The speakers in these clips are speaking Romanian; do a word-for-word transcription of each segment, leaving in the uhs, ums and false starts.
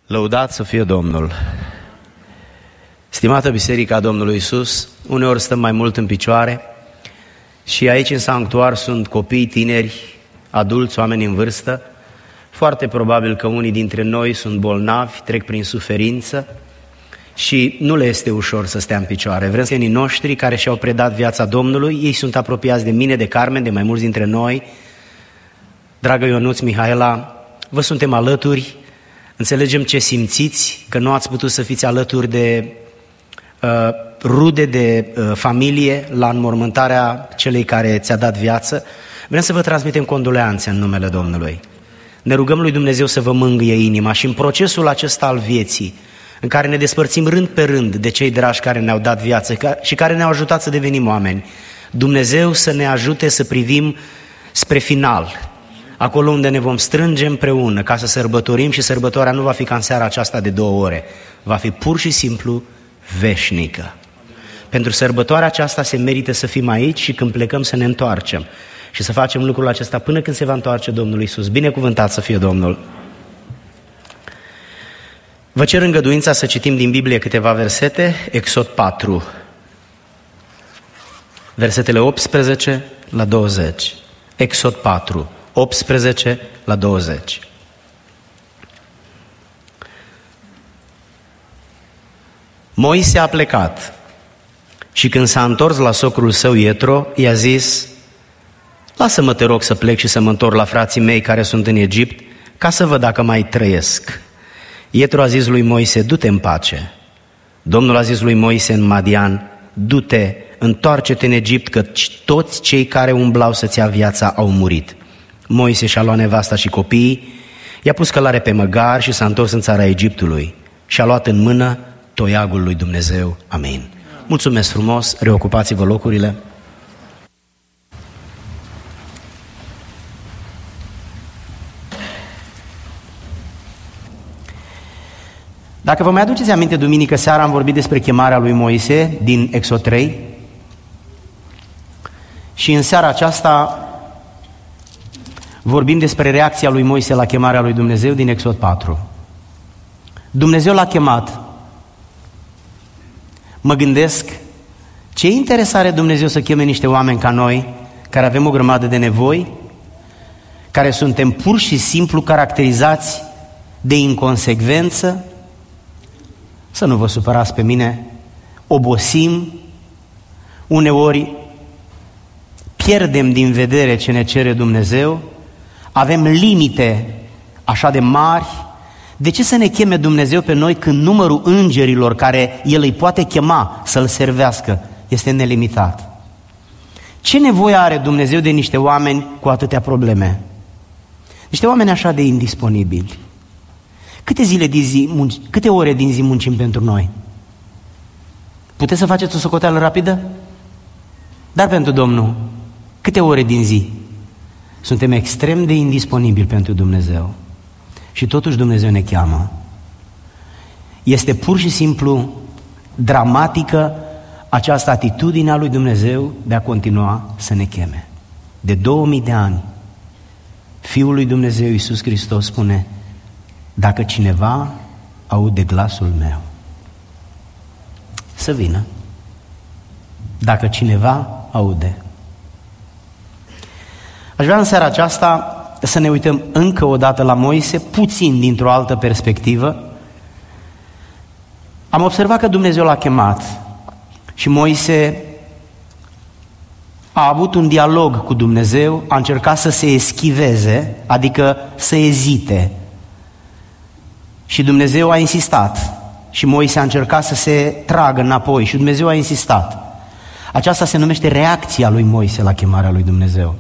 Lăudat să fie Domnul! Stimată Biserica Domnului Iisus, uneori stăm mai mult în picioare și aici în sanctuar sunt copii, tineri, adulți, oameni în vârstă. Foarte probabil că unii dintre noi sunt bolnavi, trec prin suferință și nu le este ușor să stea în picioare. Vrem să unii noștri care și-au predat viața Domnului, ei sunt apropiați de mine, de Carmen, de mai mulți dintre noi. Dragă Ionuț, Mihaela, vă suntem alături, înțelegem ce simțiți, că nu ați putut să fiți alături de uh, rude, de uh, familie la înmormântarea celei care ți-a dat viață. Vrem să vă transmitem condoleanțe în numele Domnului. Ne rugăm lui Dumnezeu să vă mângâie inima și în procesul acesta al vieții, în care ne despărțim rând pe rând de cei dragi care ne-au dat viață și care ne-au ajutat să devenim oameni, Dumnezeu să ne ajute să privim spre final, acolo unde ne vom strânge împreună ca să sărbătorim, și sărbătoarea nu va fi ca în seara aceasta de două ore, va fi pur și simplu veșnică. Pentru sărbătoarea aceasta se merită să fim aici și când plecăm să ne întoarcem și să facem lucrul acesta până când se va întoarce Domnul Iisus. Binecuvântat să fie Domnul! Vă cer îngăduința să citim din Biblie câteva versete, Exod patru, versetele optsprezece la douăzeci. Exod patru, optsprezece la douăzeci. Moise a plecat și când s-a întors la socrul său Ietro, i-a zis: lasă-mă, te rog, să plec și să mă întorc la frații mei care sunt în Egipt, ca să văd dacă mai trăiesc. Ietro a zis lui Moise: du-te în pace. Domnul a zis lui Moise în Madian: du-te, întoarce-te în Egipt, că toți cei care umblau să-ți ia viața au murit. Moise și-a luat nevasta și copiii, i-a pus călare pe măgar și s-a întors în țara Egiptului și a luat în mână toiagul lui Dumnezeu. Amin. Mulțumesc frumos, reocupați-vă locurile. Dacă vă mai aduceți aminte, duminică seara am vorbit despre chemarea lui Moise din Exod trei și în seara aceasta vorbim despre reacția lui Moise la chemarea lui Dumnezeu din Exod patru. Dumnezeu l-a chemat. Mă gândesc, ce interes are Dumnezeu să cheme niște oameni ca noi, care avem o grămadă de nevoi, care suntem pur și simplu caracterizați de inconsecvență. Să nu vă supărați pe mine, obosim, uneori pierdem din vedere ce ne cere Dumnezeu, avem limite așa de mari. De ce să ne cheme Dumnezeu pe noi când numărul îngerilor care El îi poate chema să-L servească este nelimitat? Ce nevoie are Dumnezeu de niște oameni cu atâtea probleme? Niște oameni așa de indisponibili. Câte zile din zi, munci, câte ore din zi muncim pentru noi? Puteți să faceți o socoteală rapidă? Dar pentru Domnul, câte ore din zi? Suntem extrem de indisponibili pentru Dumnezeu. Și totuși Dumnezeu ne cheamă. Este pur și simplu dramatică această atitudine a lui Dumnezeu de a continua să ne cheme. De două mii de ani, Fiul lui Dumnezeu Iisus Hristos spune: dacă cineva aude glasul meu, să vină. Dacă cineva aude. Aș vrea în seara aceasta să ne uităm încă o dată la Moise, puțin dintr-o altă perspectivă. Am observat că Dumnezeu l-a chemat și Moise a avut un dialog cu Dumnezeu, a încercat să se eschiveze, adică să ezite. Și Dumnezeu a insistat și Moise a încercat să se tragă înapoi și Dumnezeu a insistat. Aceasta se numește reacția lui Moise la chemarea lui Dumnezeu.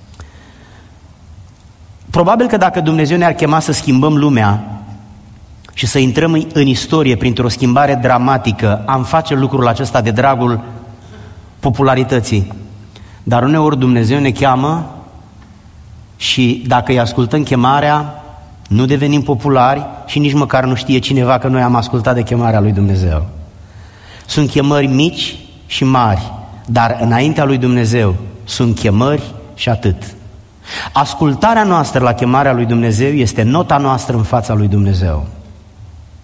Probabil că dacă Dumnezeu ne-ar chema să schimbăm lumea și să intrăm în istorie printr-o schimbare dramatică, am face lucrul acesta de dragul popularității. Dar uneori Dumnezeu ne cheamă și dacă îi ascultăm chemarea, nu devenim populari și nici măcar nu știe cineva că noi am ascultat de chemarea lui Dumnezeu. Sunt chemări mici și mari, dar înaintea lui Dumnezeu sunt chemări și atât. Ascultarea noastră la chemarea lui Dumnezeu este nota noastră în fața lui Dumnezeu.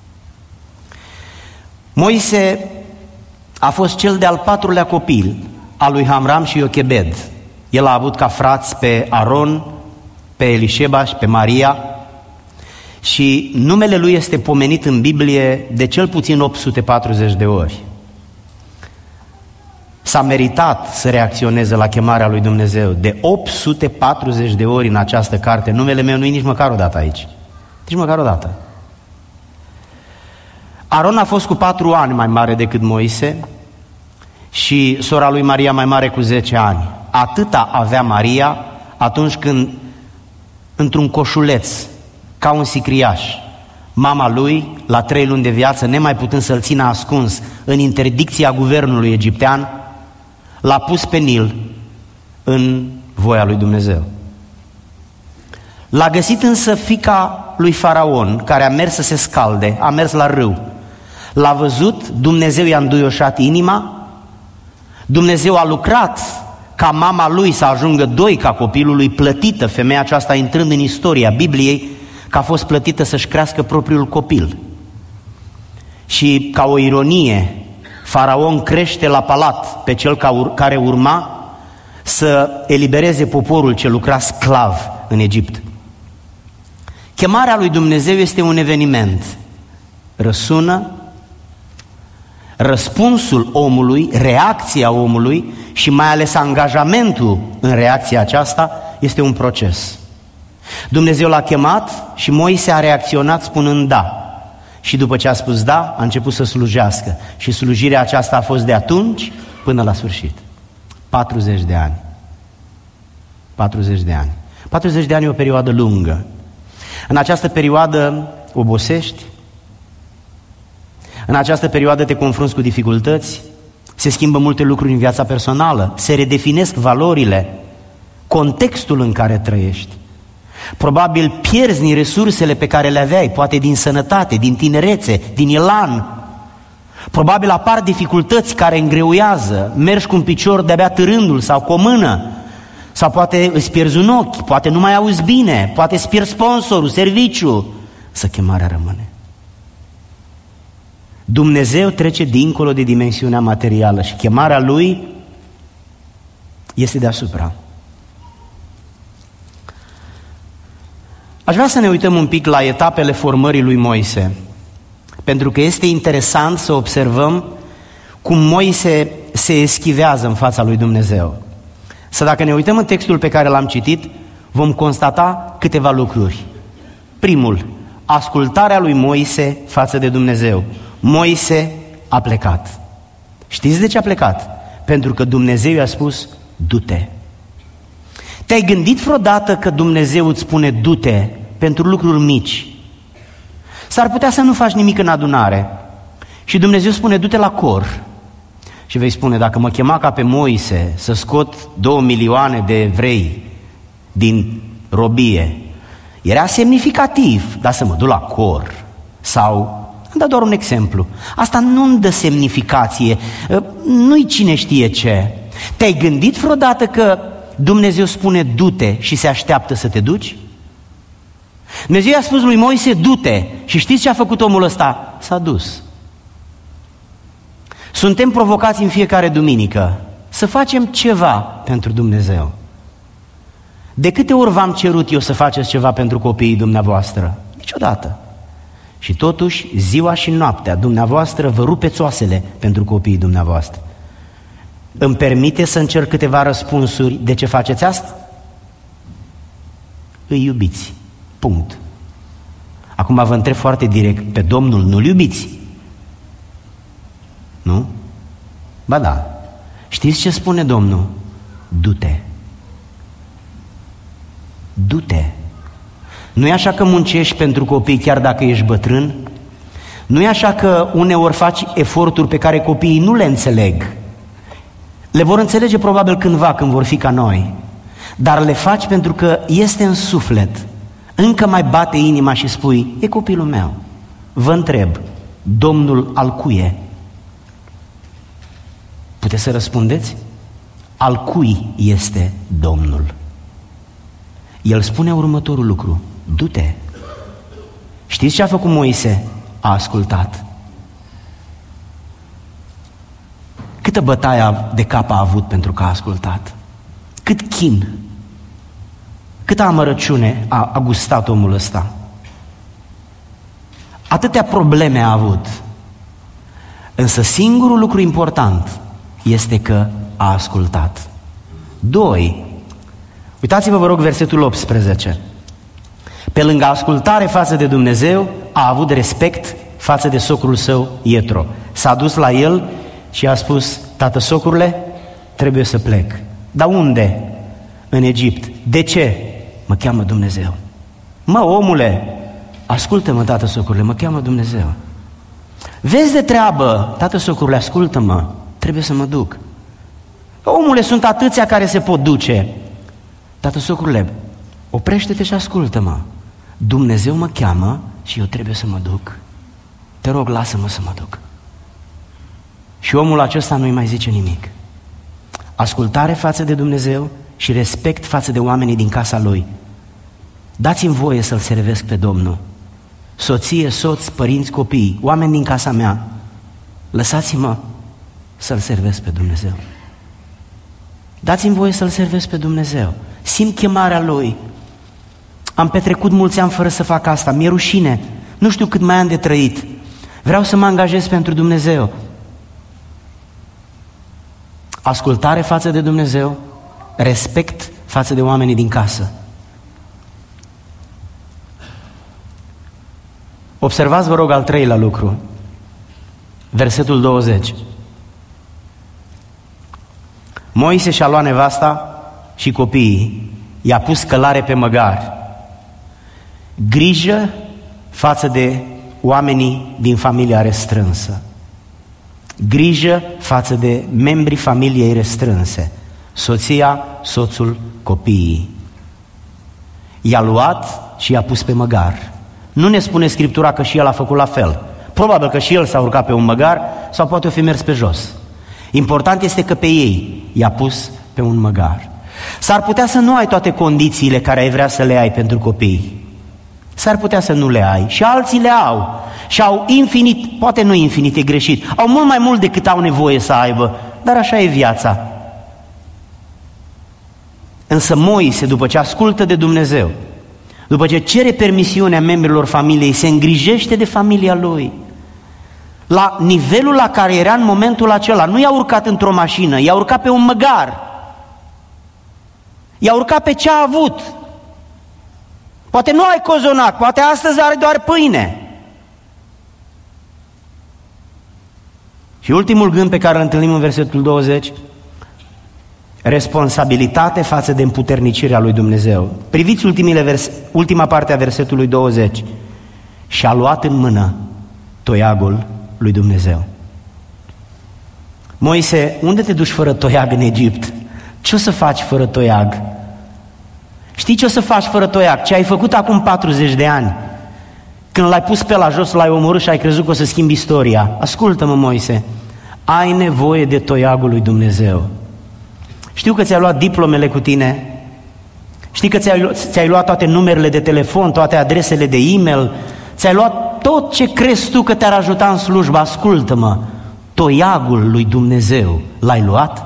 Moise a fost cel de-al patrulea copil al lui Amram și Iochebed. El a avut ca frați pe Aron, pe Elișeba și pe Maria și numele lui este pomenit în Biblie de cel puțin opt sute patruzeci de ori. S-a meritat să reacționeze la chemarea lui Dumnezeu de opt sute patruzeci de ori în această carte. Numele meu nu e nici măcar o dată aici. Nici măcar o dată. Aron a fost cu patru ani mai mare decât Moise și sora lui Maria mai mare cu zece ani. Atâta avea Maria atunci când, într-un coșuleț, ca un sicriaș, mama lui, la trei luni de viață, nemai putând să-l țină ascuns în interdicția guvernului egiptean, l-a pus pe Nil în voia lui Dumnezeu. L-a găsit însă fiica lui Faraon, care a mers să se scalde, a mers la râu. L-a văzut, Dumnezeu i-a înduioșat inima, Dumnezeu a lucrat ca mama lui să ajungă doi ca copilul lui, plătită, femeia aceasta intrând în istoria Bibliei, că a fost plătită să-și crească propriul copil. Și ca o ironie, Faraon crește la palat pe cel care urma să elibereze poporul ce lucra sclav în Egipt. Chemarea lui Dumnezeu este un eveniment. Răsună, răspunsul omului, reacția omului și mai ales angajamentul în reacția aceasta este un proces. Dumnezeu l-a chemat și Moise a reacționat spunând da. Și după ce a spus da, a început să slujească. Și slujirea aceasta a fost de atunci până la sfârșit. patruzeci de ani. patruzeci de ani. patruzeci de ani e o perioadă lungă. În această perioadă obosești, în această perioadă te confrunți cu dificultăți, se schimbă multe lucruri în viața personală, se redefinesc valorile, contextul în care trăiești. Probabil pierzi din resursele pe care le aveai, poate din sănătate, din tinerețe, din elan. Probabil apar dificultăți care îngreuiază, mergi cu un picior de-abia târându-l sau cu o mână, sau poate îți pierzi un ochi, poate nu mai auzi bine, poate îți pierzi sponsorul, serviciu, să chemarea rămâne. Dumnezeu trece dincolo de dimensiunea materială și chemarea Lui este deasupra. Aș vrea să ne uităm un pic la etapele formării lui Moise, pentru că este interesant să observăm cum Moise se eschivează în fața lui Dumnezeu. Să dacă ne uităm în textul pe care l-am citit, vom constata câteva lucruri. Primul, ascultarea lui Moise față de Dumnezeu. Moise a plecat. Știți de ce a plecat? Pentru că Dumnezeu i-a spus, du-te. Te-ai gândit vreodată că Dumnezeu îți spune du-te pentru lucruri mici? S-ar putea să nu faci nimic în adunare și Dumnezeu spune du-te la cor. Și vei spune, dacă mă chema ca pe Moise să scot două milioane de evrei din robie, era semnificativ, dar să mă duc la cor. Sau, am dat doar un exemplu, asta nu-mi dă semnificație, nu-i cine știe ce. Te-ai gândit vreodată că Dumnezeu spune du-te și se așteaptă să te duci? Dumnezeu i-a spus lui Moise du-te și știți ce a făcut omul ăsta? S-a dus. Suntem provocați în fiecare duminică să facem ceva pentru Dumnezeu. De câte ori v-am cerut eu să faceți ceva pentru copiii dumneavoastră? Niciodată. Și totuși, ziua și noaptea, dumneavoastră vă rupeți oasele pentru copiii dumneavoastră. Îmi permite să încerc câteva răspunsuri de ce faceți asta? Îi iubiți. Punct. Acum vă întreb foarte direct, pe Domnul nu-L iubiți? Nu? Ba da. Știți ce spune Domnul? Du-te. Du-te. Nu e așa că muncești pentru copii chiar dacă ești bătrân? Nu e așa că uneori faci eforturi pe care copiii nu le înțeleg? Le vor înțelege probabil cândva, când vor fi ca noi. Dar le faci pentru că este în suflet. Încă mai bate inima și spui, e copilul meu. Vă întreb, Domnul al cui e? Puteți să răspundeți? Al cui este Domnul? El spune următorul lucru, du-te. Știți ce a făcut Moise? A ascultat. Câtă bătaie de cap a avut pentru că a ascultat? Cât chin, câtă amărăciune a, a gustat omul ăsta? Atâtea probleme a avut. Însă singurul lucru important este că a ascultat. Doi, uitați-vă, vă rog, versetul optsprezece. Pe lângă ascultare față de Dumnezeu, a avut respect față de socrul său Ietro. S-a dus la el și a spus: tată socrule, trebuie să plec. Dar unde? În Egipt. De ce? Mă cheamă Dumnezeu. Mă, omule, ascultă-mă, tată socrule, mă cheamă Dumnezeu. Vezi de treabă, tată socrule, ascultă-mă, trebuie să mă duc. Omule, sunt atâția care se pot duce. Tată socrule, oprește-te și ascultă-mă. Dumnezeu mă cheamă și eu trebuie să mă duc. Te rog, lasă-mă să mă duc. Și omul acesta nu-i mai zice nimic. Ascultare față de Dumnezeu și respect față de oamenii din casa lui. Dați-mi voie să-L servesc pe Domnul. Soție, soț, părinți, copii, oameni din casa mea, lăsați-mă să-L servesc pe Dumnezeu. Dați-mi voie să-L servesc pe Dumnezeu. Simt chemarea Lui. Am petrecut mulți ani fără să fac asta. Mi-e rușine. Nu știu cât mai am de trăit. Vreau să mă angajez pentru Dumnezeu. Ascultare față de Dumnezeu, respect față de oamenii din casă. Observați, vă rog, al treilea lucru. Versetul douăzeci. Moise și-a luat nevasta și copiii, i-a pus călare pe măgar. Grijă față de oamenii din familia restrânsă. Grijă față de membrii familiei restrânse. Soția, soțul, copiii. I-a luat și i-a pus pe măgar. Nu ne spune Scriptura că și el a făcut la fel. Probabil că și el s-a urcat pe un măgar sau poate o fi mers pe jos. Important este că pe ei i-a pus pe un măgar. S-ar putea să nu ai toate condițiile care ai vrea să le ai pentru copii. S-ar putea să nu le ai și alții le au. Și au infinit, poate nu infinit, e greșit, au mult mai mult decât au nevoie să aibă, dar așa e viața. Însă Moise, după ce ascultă de Dumnezeu, după ce cere permisiunea membrilor familiei, se îngrijește de familia lui. La nivelul la care era în momentul acela, nu i-a urcat într-o mașină, i-a urcat pe un măgar. I-a urcat pe ce a avut. Poate nu ai cozonac, poate astăzi are doar pâine. Și ultimul gând pe care îl întâlnim în versetul douăzeci, responsabilitate față de împuternicirea lui Dumnezeu. Priviți ultimile vers- ultima parte a versetului douăzeci. Și-a luat în mână toiagul lui Dumnezeu. Moise, unde te duci fără toiag în Egipt? Ce o să faci fără toiag? Știi ce o să faci fără toiag? Ce ai făcut acum patruzeci de ani? Când l-ai pus pe la jos, l-ai omorât și ai crezut că o să schimbi istoria. Ascultă-mă, Moise, ai nevoie de toiagul lui Dumnezeu. Știu că ți-ai luat diplomele cu tine, știi că ți-ai, ți-ai luat toate numerele de telefon, toate adresele de e-mail, ți-ai luat tot ce crezi tu că te-ar ajuta în slujbă. Ascultă-mă, toiagul lui Dumnezeu l-ai luat?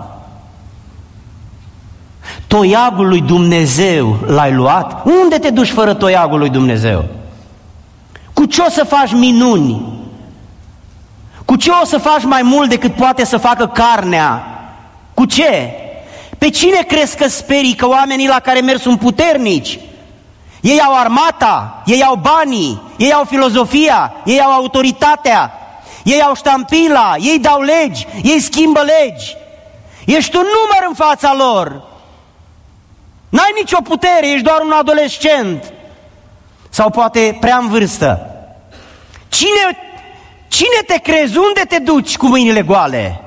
Toiagul lui Dumnezeu l-ai luat? Unde te duci fără toiagul lui Dumnezeu? Cu ce o să faci minuni? Cu ce o să faci mai mult decât poate să facă carnea? Cu ce? Pe cine crezi că sperii? Că oamenii la care mergi sunt puternici? Ei au armata, ei au banii, ei au filozofia, ei au autoritatea, ei au ștampila, ei dau legi, ei schimbă legi. Ești un număr în fața lor. N-ai nicio putere, ești doar un adolescent. Sau poate prea în vârstă. Cine, cine te crezi? Unde te duci cu mâinile goale?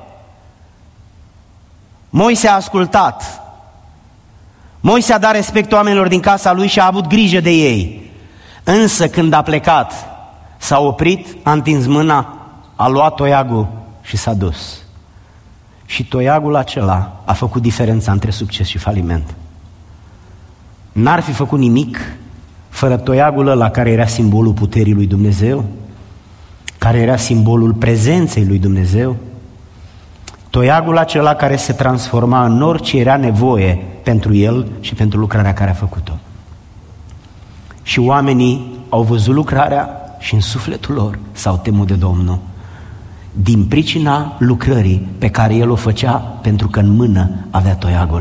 Moise a ascultat. Moise a dat respect oamenilor din casa lui și a avut grijă de ei. Însă când a plecat, s-a oprit, a întins mâna, a luat toiagul și s-a dus. Și toiagul acela a făcut diferența între succes și faliment. N-ar fi făcut nimic fără toiagul ăla care era simbolul puterii lui Dumnezeu, care era simbolul prezenței lui Dumnezeu, Toiagul acela care se transforma în orice era nevoie pentru el și pentru lucrarea care a făcut-o. Și oamenii au văzut lucrarea și în sufletul lor s-au temut de Domnul, din pricina lucrării pe care el o făcea, pentru că în mână avea toiagul.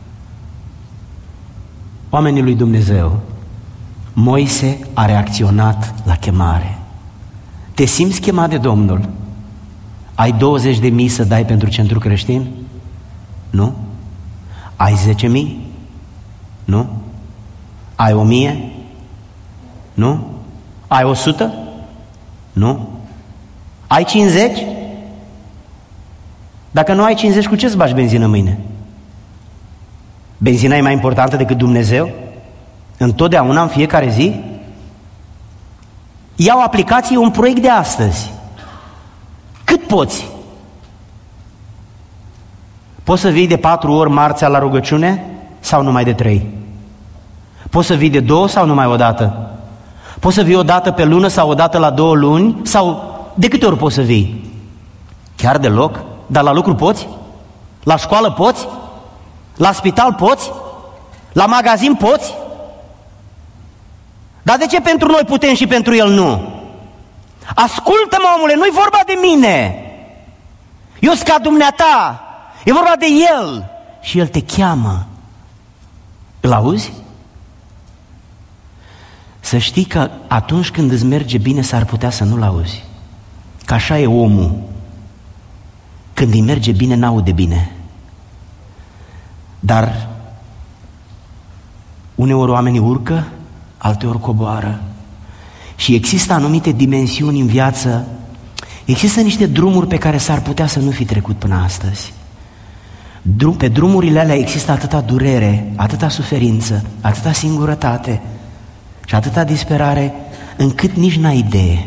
Oamenii lui Dumnezeu, Moise a reacționat la chemare. Te simți chemat de Domnul? Ai douăzeci de mii să dai pentru centru creștin? Nu? Ai zece mii? Nu? Ai o mie? Nu? Ai o sută? Nu? Ai cincizeci? Dacă nu ai cincizeci, cu ce îți bagi benzină mâine? Benzina e mai importantă decât Dumnezeu? Întotdeauna, în fiecare zi? Ia o aplicație, un proiect de astăzi. Cât poți? Poți să vii de patru ori marțea la rugăciune sau numai de trei? Poți să vii de două sau numai o dată? Poți să vii o dată pe lună sau o dată la două luni? Sau de câte ori poți să vii? Chiar deloc? Dar la lucru poți? La școală poți? La spital poți? La magazin poți? Dar de ce pentru noi putem și pentru el nu? Ascultă-mă, omule, nu-i vorba de mine. Eu sunt ca dumneata. E vorba de el. Și el te cheamă. Îl auzi? Să știi că atunci când îți merge bine s-ar putea să nu-l auzi. Că așa e omul. Când îi merge bine, n-aude bine. Dar uneori oamenii urcă, alteori coboară. Și există anumite dimensiuni în viață, există niște drumuri pe care s-ar putea să nu fi trecut până astăzi. Drum, pe drumurile alea există atâta durere, atâta suferință, atâta singurătate și atâta disperare, încât nici n-ai idee.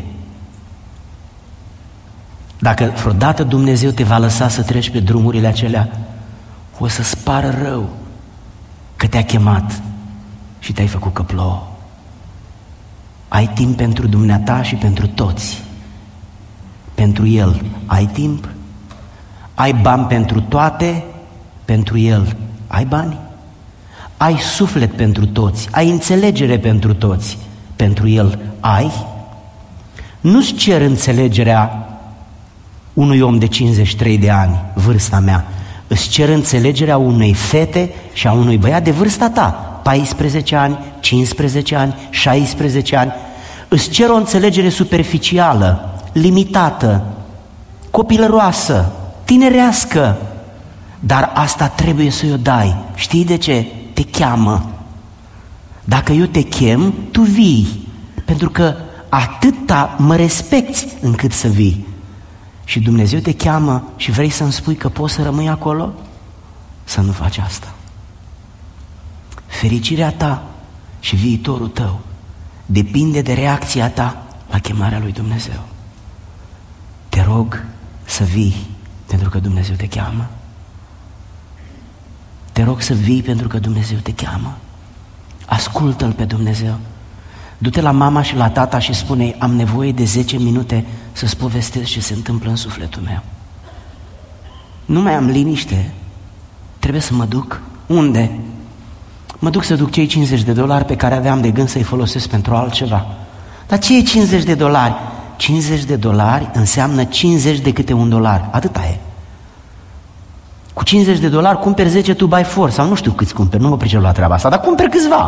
Dacă vreodată Dumnezeu te va lăsa să treci pe drumurile acelea, o să-ți pară rău că te-a chemat și te-ai făcut că plouă. Ai timp pentru dumneata și pentru toți. Pentru el ai timp? Ai bani pentru toate? Pentru el ai bani? Ai suflet pentru toți? Ai înțelegere pentru toți? Pentru el ai? Nu-ți cer înțelegerea unui om de cincizeci și trei de ani, vârsta mea. Îți cer înțelegerea unei fete și a unui băiat de vârsta ta, paisprezece ani, cincisprezece ani, șaisprezece ani. Îți cer o înțelegere superficială, limitată, copilăroasă, tinerească, dar asta trebuie să o dai. Știi de ce? Te cheamă. Dacă eu te chem, tu vii, pentru că atâta mă respecti încât să vii. Și Dumnezeu te cheamă și vrei să-mi spui că poți să rămâi acolo? Să nu faci asta. Fericirea ta și viitorul tău depinde de reacția ta la chemarea lui Dumnezeu. Te rog să vii pentru că Dumnezeu te cheamă. Te rog să vii pentru că Dumnezeu te cheamă. Ascultă-L pe Dumnezeu. Du-te la mama și la tata și spune: am nevoie de zece minute să-ți povestesc ce se întâmplă în sufletul meu. Nu mai am liniște. Trebuie să mă duc. Unde? Mă duc să duc cei cincizeci de dolari pe care aveam de gând să-i folosesc pentru altceva. Dar ce e cincizeci de dolari? cincizeci de dolari înseamnă cincizeci de câte un dolar. Atâta e. Cu cincizeci de dolari cumperi zece two by four sau nu știu câți cumperi, nu mă pricep la treaba asta, dar cumperi câțiva.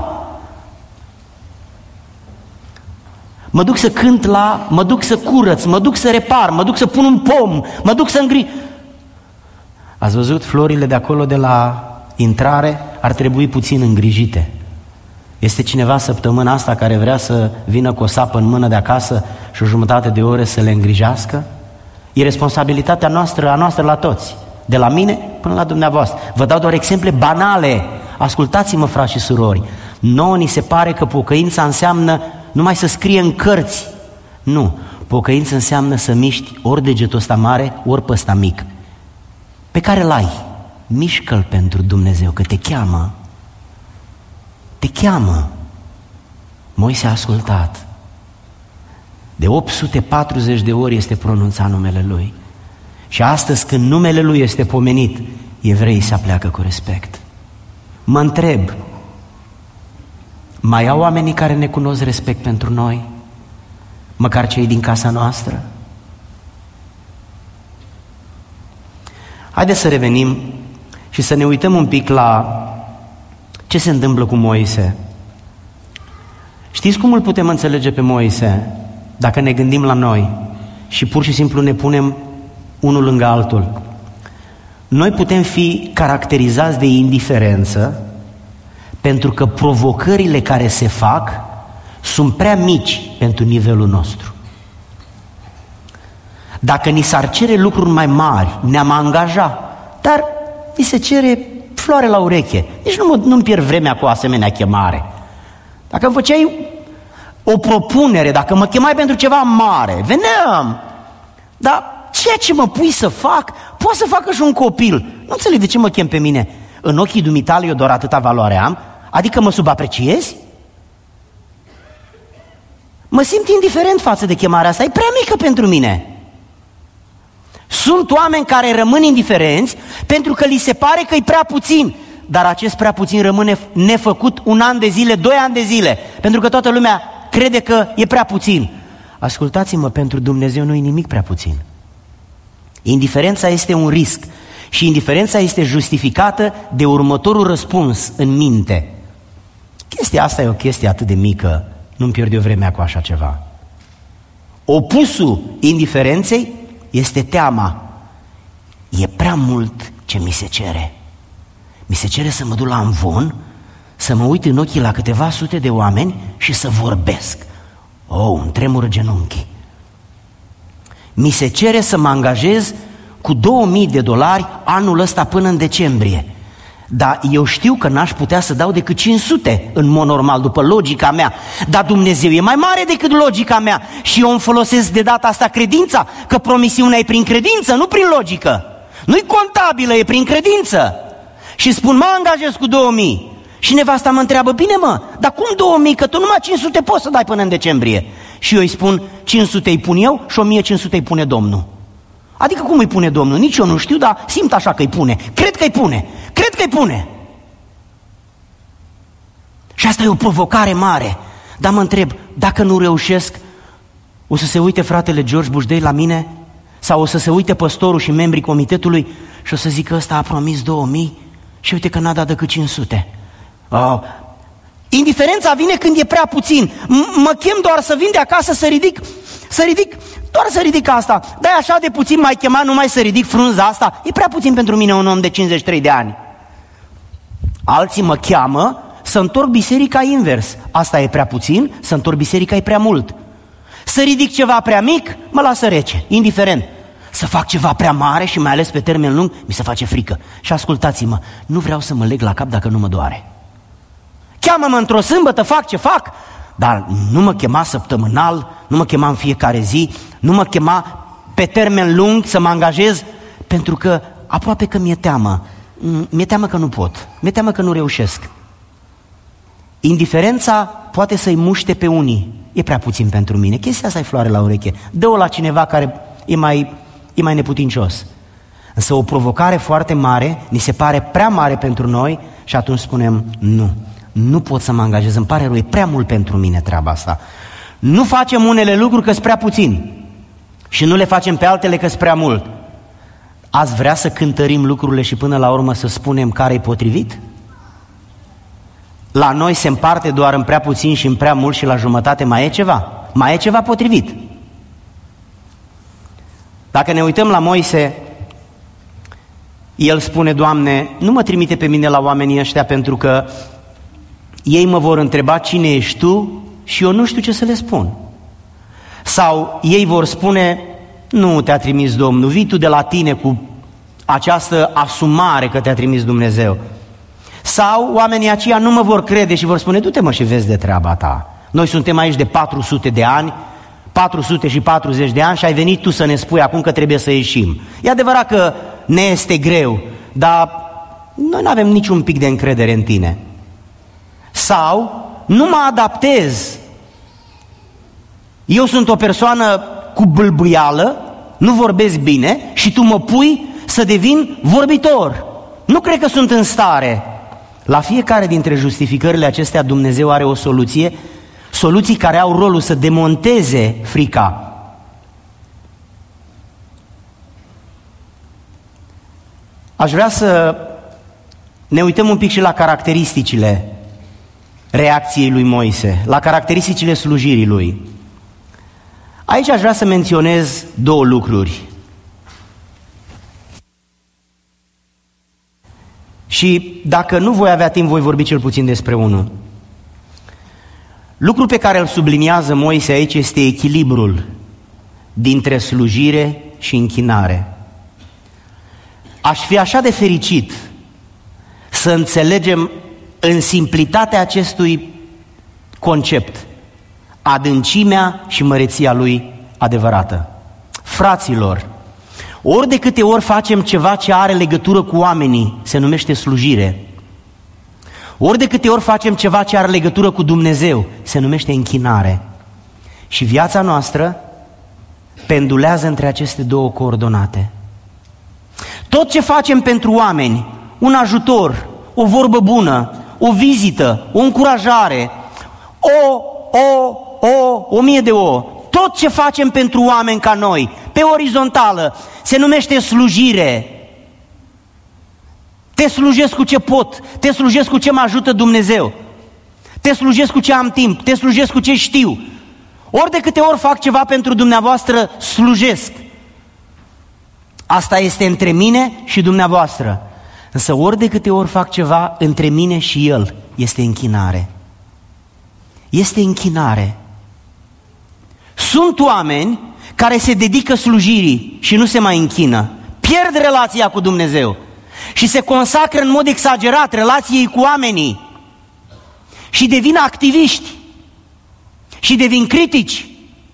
Mă duc să cânt la, mă duc să curăț, mă duc să repar, mă duc să pun un pom, mă duc să îngri... Ați văzut florile de acolo de la intrare? Ar trebui puțin îngrijite. Este cineva săptămâna asta care vrea să vină cu o sapă în mână de acasă și o jumătate de ore să le îngrijească? E responsabilitatea noastră, a noastră la toți, de la mine până la dumneavoastră. Vă dau doar exemple banale. Ascultați-mă, frați și surori. Nouă ni se pare că pocăința înseamnă numai să scrie în cărți. Nu. Pocăință înseamnă să miști ori degetul ăsta mare, ori pe ăsta mic. Pe care l-ai. Mișcă-l pentru Dumnezeu, că te cheamă. Te cheamă. Moise a ascultat. De opt sute patruzeci de ori este pronunțat numele lui. Și astăzi, când numele Lui este pomenit, evreii se apleacă cu respect. Mă întreb, mai au oamenii care ne cunosc respect pentru noi? Măcar cei din casa noastră? Haideți să revenim și să ne uităm un pic la ce se întâmplă cu Moise. Știți cum îl putem înțelege pe Moise? Dacă ne gândim la noi și pur și simplu ne punem unul lângă altul. Noi putem fi caracterizați de indiferență pentru că provocările care se fac sunt prea mici pentru nivelul nostru. Dacă ni s-ar cere lucruri mai mari, ne-am angaja, dar ni se cere floare la ureche. Deci nu nu-mi pierd vremea cu o asemenea chemare. Dacă îmi făceai o propunere, dacă mă chemai pentru ceva mare, veneam. Dar ceea ce mă pui să fac, poate să facă și un copil. Nu înțeleg de ce mă chem pe mine. În ochii dumitale eu doar atâta valoare am? Adică mă subapreciezi? Mă simt indiferent față de chemarea asta, e prea mică pentru mine. Sunt oameni care rămân indiferenți pentru că li se pare că e prea puțin, dar acest prea puțin rămâne nefăcut un an de zile, doi ani de zile, pentru că toată lumea crede că e prea puțin. Ascultați-mă, pentru Dumnezeu nu e nimic prea puțin. Indiferența este un risc și indiferența este justificată de următorul răspuns în minte. Chestia asta e o chestie atât de mică, nu-mi pierd eu vremea cu așa ceva. Opusul indiferenței este teama. E prea mult ce mi se cere. Mi se cere să mă duc la amvon, să mă uit în ochii la câteva sute de oameni și să vorbesc. Oh, îmi tremură genunchii. Mi se cere să mă angajez cu două mii de dolari anul ăsta până în decembrie. Dar eu știu că n-aș putea să dau decât cinci sute în mod normal, după logica mea. Dar Dumnezeu e mai mare decât logica mea și eu îmi folosesc de data asta credința, că promisiunea e prin credință, nu prin logică. Nu-i contabilă, e prin credință. Și spun, mă angajez cu două mii. Și nevasta mă întreabă, bine mă, dar cum două mii? Că tu numai cinci sute poți să dai până în decembrie. Și eu îi spun, cinci sute îi pun eu și o mie cinci sute îi pune Domnul. Adică cum îi pune Domnul? Nici eu nu știu, dar simt așa că îi pune. Cred că îi pune. Cred că îi pune. Și asta e o provocare mare. Dar mă întreb, dacă nu reușesc, o să se uite fratele George Bușdei la mine? Sau o să se uite păstorul și membrii comitetului și o să zică, ăsta a promis două mii și uite că n-a dat decât cinci sute. Oh. Indiferența vine când e prea puțin. M- mă chem doar să vin de acasă să ridic, să ridic, doar să ridic asta. Dar așa de puțin m-ai chemat numai să ridic frunza asta. E prea puțin pentru mine, un om de cincizeci și trei de ani. Alții mă cheamă să întorc biserica invers. Asta e prea puțin, să întorc biserica e prea mult. Să ridic ceva prea mic, mă lasă rece, indiferent. Să fac ceva prea mare și mai ales pe termen lung, mi se face frică. Și ascultați-mă, nu vreau să mă leg la cap dacă nu mă doare. Cheamă-mă într-o sâmbătă, fac ce fac, dar nu mă chema săptămânal, nu mă chema în fiecare zi, nu mă chema pe termen lung să mă angajez, pentru că aproape că mi-e teamă. Mi-e teamă că nu pot, mi-e teamă că nu reușesc. Indiferența poate să-i muște pe unii. E prea puțin pentru mine, chestia asta e floare la ureche. Dă-o la cineva care e mai, e mai neputincios. Însă o provocare foarte mare, ni se pare prea mare pentru noi și atunci spunem nu. Nu pot să mă angajez, îmi pare rău, e prea mult pentru mine treaba asta. Nu facem unele lucruri că-s prea puțin și nu le facem pe altele că-s prea mult. Ați vrea să cântărim lucrurile și până la urmă să spunem care-i potrivit? La noi se împarte doar în prea puțin și în prea mult și la jumătate mai e ceva? Mai e ceva potrivit? Dacă ne uităm la Moise, el spune, Doamne, nu mă trimite pe mine la oamenii ăștia pentru că ei mă vor întreba cine ești Tu și eu nu știu ce să le spun. Sau ei vor spune, nu te-a trimis Domnul, vii tu de la tine cu această asumare că te-a trimis Dumnezeu. Sau oamenii aceia nu mă vor crede și vor spune, du-te mă și vezi de treaba ta. Noi suntem aici de patru sute de ani, patru sute patruzeci de ani și ai venit tu să ne spui acum că trebuie să ieșim. E adevărat că ne este greu, dar noi nu avem niciun pic de încredere în tine. Sau nu mă adaptez. Eu sunt o persoană cu bâlbâială, nu vorbesc bine și tu mă pui să devin vorbitor. Nu cred că sunt în stare. La fiecare dintre justificările acestea Dumnezeu are o soluție, soluții care au rolul să demonteze frica. Aș vrea să ne uităm un pic și la caracteristicile reacției lui Moise, la caracteristicile slujirii lui. Aici aș vrea să menționez două lucruri. Și dacă nu voi avea timp, voi vorbi cel puțin despre unul. Lucrul pe care îl subliniază Moise aici este echilibrul dintre slujire și închinare. Aș fi așa de fericit să înțelegem în simplitatea acestui concept adâncimea și măreția lui adevărată. Fraților, ori de câte ori facem ceva ce are legătură cu oamenii, se numește slujire. Ori de câte ori facem ceva ce are legătură cu Dumnezeu, se numește închinare. Și viața noastră pendulează între aceste două coordonate. Tot ce facem pentru oameni, un ajutor, o vorbă bună, o vizită, o încurajare, o, o, o, o mie de o, tot ce facem pentru oameni ca noi, pe orizontală, se numește slujire. Te slujesc cu ce pot, te slujesc cu ce mă ajută Dumnezeu, te slujesc cu ce am timp, te slujesc cu ce știu. Ori de câte ori fac ceva pentru dumneavoastră, slujesc. Asta este între mine și dumneavoastră. Însă ori de câte ori fac ceva între mine și El, este închinare. Este închinare. Sunt oameni care se dedică slujirii și nu se mai închină. Pierd relația cu Dumnezeu și se consacră în mod exagerat relației cu oamenii și devin activiști și devin critici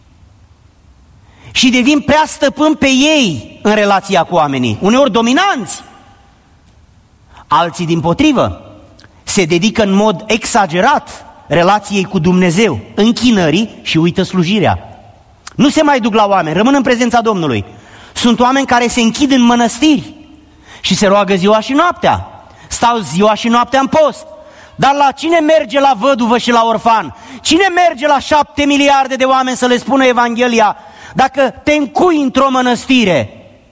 și devin prea stăpâni pe ei în relația cu oamenii, uneori dominanți. Alții dimpotrivă se dedică în mod exagerat relației cu Dumnezeu, închinării, și uită slujirea. Nu se mai duc la oameni, rămân în prezența Domnului. Sunt oameni care se închid în mănăstiri și se roagă ziua și noaptea, stau ziua și noaptea în post. Dar la cine merge la văduvă și la orfan? Cine merge la șapte miliarde de oameni să le spună Evanghelia dacă te încui într-o mănăstire?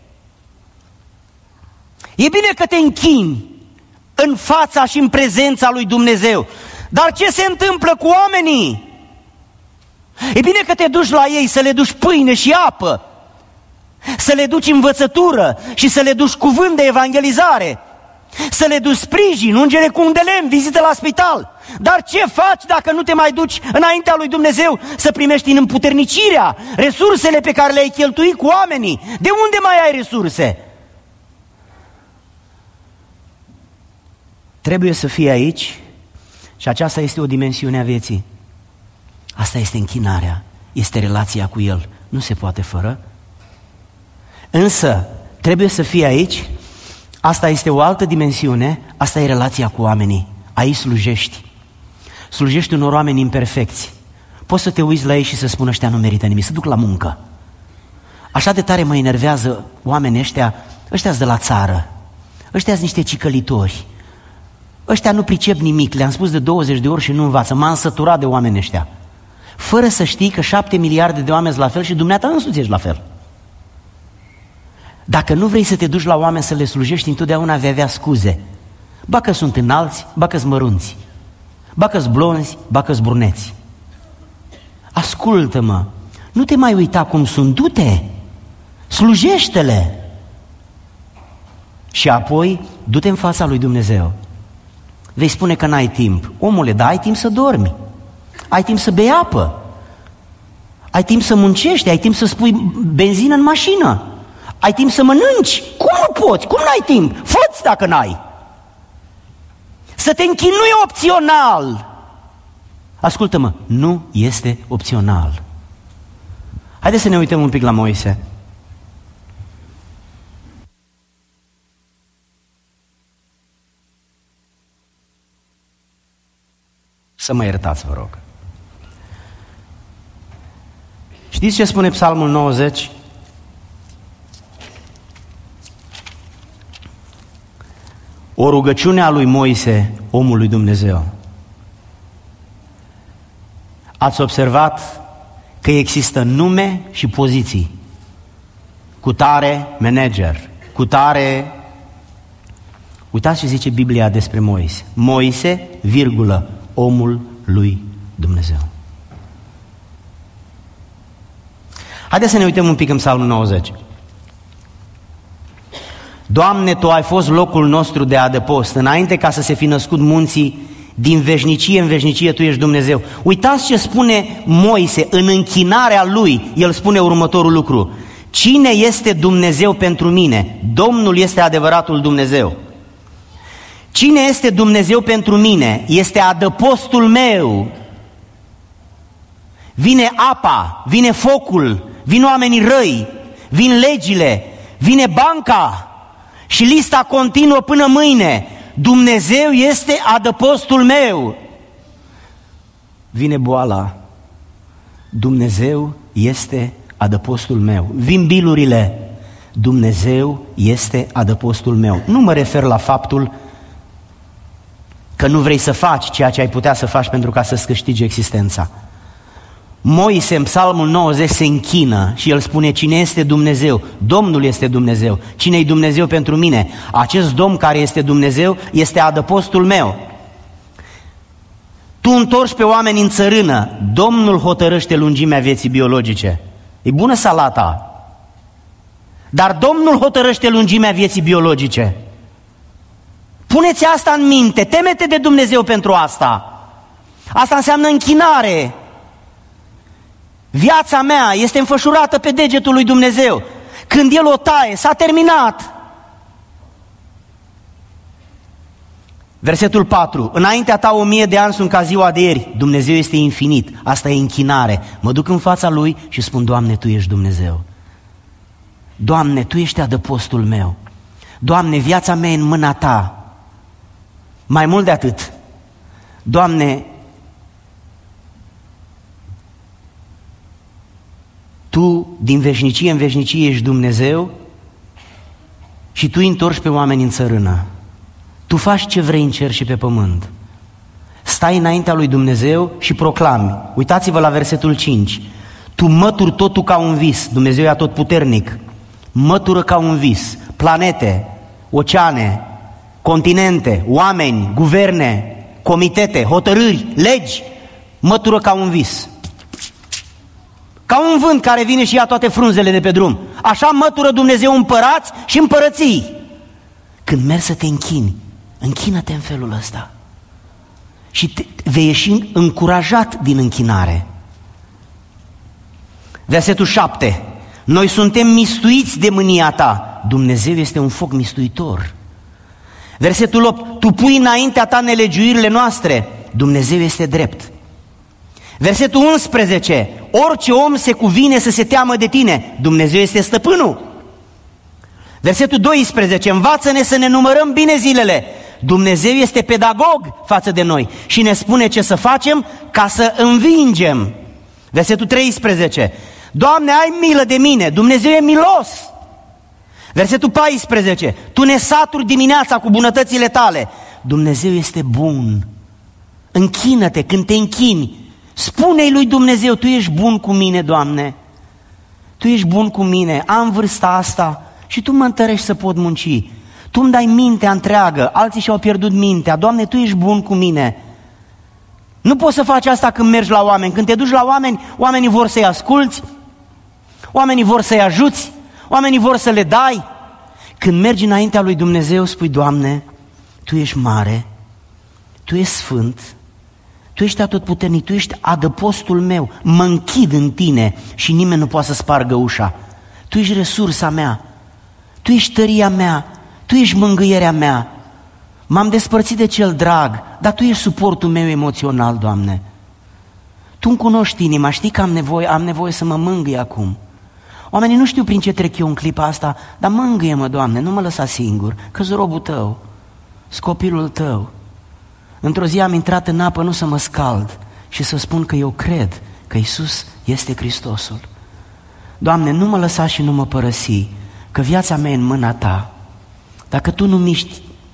E bine că te închini în fața și în prezența lui Dumnezeu, dar ce se întâmplă cu oamenii? E bine că te duci la ei să le duci pâine și apă, să le duci învățătură și să le duci cuvânt de evangelizare, să le duci sprijin, ungere cu un de lemn, vizită la spital. Dar ce faci dacă nu te mai duci înaintea lui Dumnezeu să primești în împuternicirea resursele pe care le-ai cheltuit cu oamenii? De unde mai ai resurse? Trebuie să fii aici și aceasta este o dimensiune a vieții. Asta este închinarea, este relația cu El, nu se poate fără. Însă trebuie să fii aici, asta este o altă dimensiune, asta e relația cu oamenii. Aici slujești, slujești unor oameni imperfecți. Poți să te uiți la ei și să spun ăștia nu merită nimic, să duc la muncă. Așa de tare mă enervează oamenii ăștia, ăștia-s de la țară, ăștia-s niște cicălitori, ăștia nu pricep nimic, le-am spus de douăzeci de ori și nu învață, m-am săturat de oameni ăștia. Fără să știi că șapte miliarde de oameni sunt la fel și dumneata însuți ești la fel. Dacă nu vrei să te duci la oameni să le slujești, întotdeauna vei avea scuze. Ba că sunt înalți, ba că-s mărunți, ba că-s blonzi, ba că-s bruneți. Ascultă-mă, nu te mai uita cum sunt, du-te, slujește-le. Și apoi du-te în fața lui Dumnezeu. Vei spune că n-ai timp. Omule, dar ai timp să dormi, ai timp să bei apă, ai timp să muncești, ai timp să spui benzină în mașină, ai timp să mănânci. Cum nu poți? Cum n-ai timp? Fă-ți dacă n-ai. Să te închinui nu e opțional. Ascultă-mă, nu este opțional. Haideți să ne uităm un pic la Moise. Să mă iertați, vă rog. Știți ce spune Psalmul nouăzeci? o rugăciune a lui Moise, omul lui Dumnezeu. Ați observat că există nume și poziții. Cu tare manager, cu tare... Uitați ce zice Biblia despre Moise. Moise, virgulă, omul lui Dumnezeu. Haideți să ne uităm un pic în Psalmul nouăzeci. Doamne, Tu ai fost locul nostru de adăpost, înainte ca să se fi născut munții, din veșnicie în veșnicie Tu ești Dumnezeu. Uitați ce spune Moise în închinarea lui, el spune următorul lucru. Cine este Dumnezeu pentru mine? Domnul este adevăratul Dumnezeu. Cine este Dumnezeu pentru mine? Este adăpostul meu. Vine apa, vine focul, vin oamenii răi, vin legile, vine banca și lista continuă până mâine. Dumnezeu este adăpostul meu. Vine boala. Dumnezeu este adăpostul meu. Vin bilurile. Dumnezeu este adăpostul meu. Nu mă refer la faptul că nu vrei să faci ceea ce ai putea să faci pentru ca să-ți câștigi existența. Moise în Psalmul nouăzeci se închină și el spune cine este Dumnezeu? Domnul este Dumnezeu. Cine-i Dumnezeu pentru mine? Acest Domn care este Dumnezeu este adăpostul meu. Tu întorci pe oameni în țărână, Domnul hotărăște lungimea vieții biologice. E bună salata, dar Domnul hotărăște lungimea vieții biologice. Puneți asta în minte, temete de Dumnezeu pentru asta. Asta înseamnă închinare. Viața mea este înfășurată pe degetul lui Dumnezeu. Când El o taie, s-a terminat. Versetul patru. Înaintea ta o mie de ani sunt ca ziua de ieri. Dumnezeu este infinit. Asta e închinare. Mă duc în fața Lui și spun, Doamne, Tu ești Dumnezeu. Doamne, Tu ești adăpostul meu. Doamne, viața mea e în mâna Ta. Mai mult de atât, Doamne, Tu din veșnicie în veșnicie ești Dumnezeu și Tu îi întorci pe oameni în țărână. Tu faci ce vrei în cer și pe pământ. Stai înaintea lui Dumnezeu și proclami. Uitați-vă la versetul cinci. Tu mături totul ca un vis. Dumnezeu e atotputernic. Mătură ca un vis. Planete, oceane, continente, oameni, guverne, comitete, hotărâri, legi. Mătură ca un vis. Ca un vânt care vine și ia toate frunzele de pe drum. Așa mătură Dumnezeu împărați și împărății. Când mergi să te închini, închină-te în felul ăsta și te, vei ieși încurajat din închinare. Versetul șapte. Noi suntem mistuiți de mânia Ta. Dumnezeu este un foc mistuitor. Versetul opt. Tu pui înaintea Ta nelegiuirile noastre. Dumnezeu este drept. Versetul unsprezece. Orice om se cuvine să se teamă de Tine. Dumnezeu este stăpânul. Versetul doisprezece. Învață-ne să ne numărăm bine zilele. Dumnezeu este pedagog față de noi și ne spune ce să facem ca să învingem. Versetul treisprezece. Doamne, ai milă de mine. Dumnezeu e milos. Versetul paisprezece. Tu ne saturi dimineața cu bunătățile Tale. Dumnezeu este bun. Închină-te când te închini. Spune-i lui Dumnezeu, Tu ești bun cu mine, Doamne. Tu ești bun cu mine. Am vârsta asta și Tu mă întărești să pot munci. Tu îmi dai mintea întreagă. Alții și-au pierdut mintea. Doamne, Tu ești bun cu mine. Nu poți să faci asta când mergi la oameni. Când te duci la oameni, oamenii vor să-i asculți, oamenii vor să-i ajuți, oamenii vor să le dai. Când mergi înaintea lui Dumnezeu, spui, Doamne, Tu ești mare, Tu ești sfânt, Tu ești atotputernic, Tu ești adăpostul meu, mă închid în Tine și nimeni nu poate să spargă ușa. Tu ești resursa mea, Tu ești tăria mea, Tu ești mângâierea mea. M-am despărțit de cel drag, dar Tu ești suportul meu emoțional, Doamne. Tu îmi cunoști inima, știi că am nevoie, am nevoie să mă mângâi acum. Oamenii nu știu prin ce trec eu în clipa asta, dar mângâie-mă, Doamne, nu mă lăsa singur, că-s robul Tău, scopilul Tău. Într-o zi am intrat în apă nu să mă scald și să spun că eu cred că Iisus este Hristosul. Doamne, nu mă lăsa și nu mă părăsi, că viața mea e în mâna Ta. Dacă Tu nu miști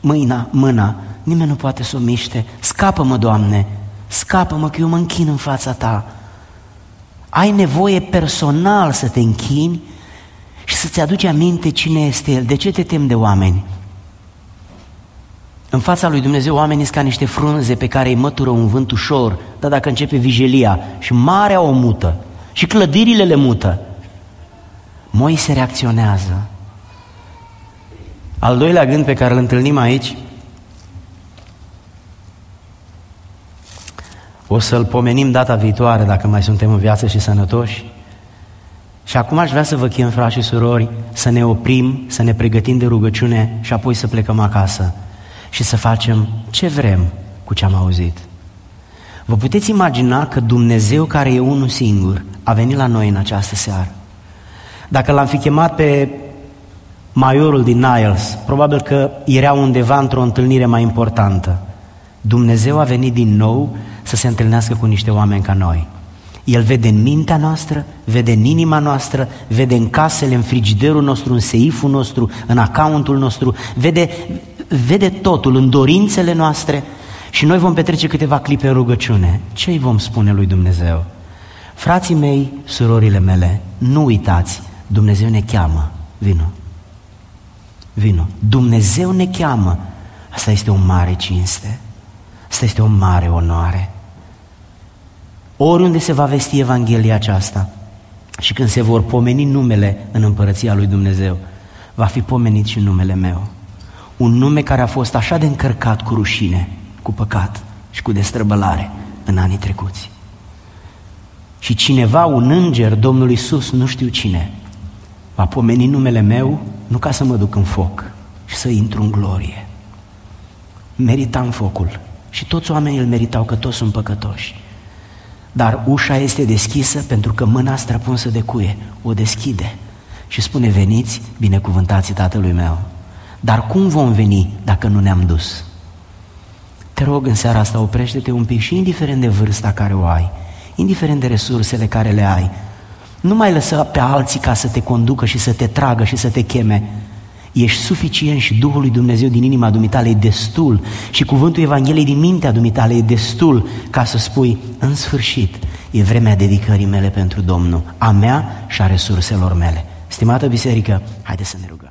mâina, mâna, nimeni nu poate să o miște. Scapă-mă, Doamne, scapă-mă că eu mă închin în fața Ta. Ai nevoie personal să te închini și să-ți aduci aminte cine este El. De ce te temi de oameni? În fața lui Dumnezeu oamenii sunt ca niște frunze pe care îi mătură un vânt ușor, dar dacă începe vijelia și marea o mută și clădirile le mută, Moise reacționează. Al doilea gând pe care îl întâlnim aici, o să-l pomenim data viitoare dacă mai suntem în viață și sănătoși. Și acum aș vrea să vă chem, frați și surori, să ne oprim, să ne pregătim de rugăciune și apoi să plecăm acasă și să facem ce vrem cu ce am auzit. Vă puteți imagina că Dumnezeu, care e unul singur, a venit la noi în această seară. Dacă l-am fi chemat pe maiorul din Niles, probabil că era undeva într-o întâlnire mai importantă. Dumnezeu a venit din nou să se întâlnească cu niște oameni ca noi. El vede în mintea noastră, vede în inima noastră, vede în casele, în frigiderul nostru, în seiful nostru, în accountul nostru, vede, vede totul, în dorințele noastre și noi vom petrece câteva clipe în rugăciune. Ce îi vom spune lui Dumnezeu? Frații mei, surorile mele, nu uitați, Dumnezeu ne cheamă, vino, vino, Dumnezeu ne cheamă. Asta este o mare cinste, asta este o mare onoare. Oriunde se va vesti Evanghelia aceasta și când se vor pomeni numele în împărăția lui Dumnezeu, va fi pomenit și numele meu. Un nume care a fost așa de încărcat cu rușine, cu păcat și cu destrăbălare în anii trecuți. Și cineva, un înger, Domnul Iisus, nu știu cine, va pomeni numele meu, nu ca să mă duc în foc și să intru în glorie. Meritam focul și toți oamenii îl meritau, că toți sunt păcătoși. Dar ușa este deschisă pentru că mâna străpunsă de cuie o deschide și spune: veniți, binecuvântați Tatălui meu. Dar cum vom veni dacă nu ne-am dus? Te rog, în seara asta, oprește-te un pic și indiferent de vârsta care o ai, indiferent de resursele care le ai, nu mai lăsa pe alții ca să te conducă și să te tragă și să te cheme. Ești suficient și Duhul lui Dumnezeu din inima dumitale e destul și cuvântul Evangheliei din mintea dumitale e destul ca să spui: în sfârșit, e vremea dedicării mele pentru Domnul, a mea și a resurselor mele. Stimată biserică, haideți să ne rugăm.